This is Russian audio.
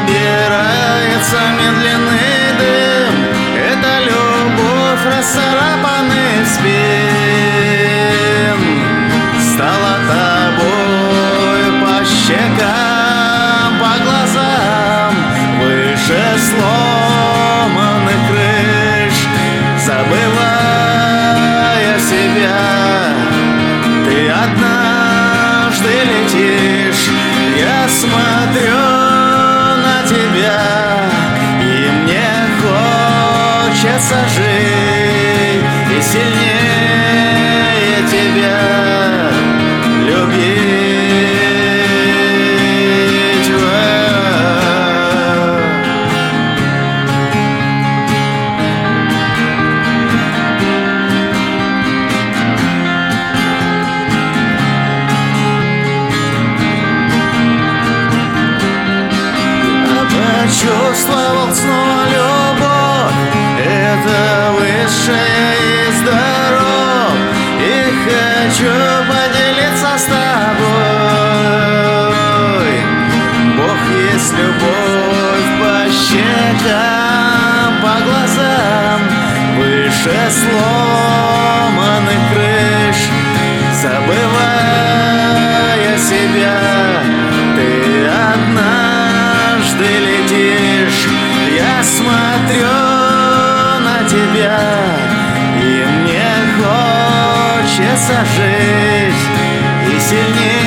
собирается медленный дым. Это любовь расцарапанных спин. Стала тобой по щекам, по глазам, выше сломанных крыш. Забывая себя, ты однажды летишь. Я смотрю на тебя, и мне хочется жить и сильнее тебя любить. Чувствовал снова любовь, это высшая из даров, и хочу поделиться с тобой. Бог есть любовь по щекам, по глазам, выше сломанных крыш. Забывая себя, ты однажды летишь. Я смотрю на тебя, и мне хочется жить и сильнее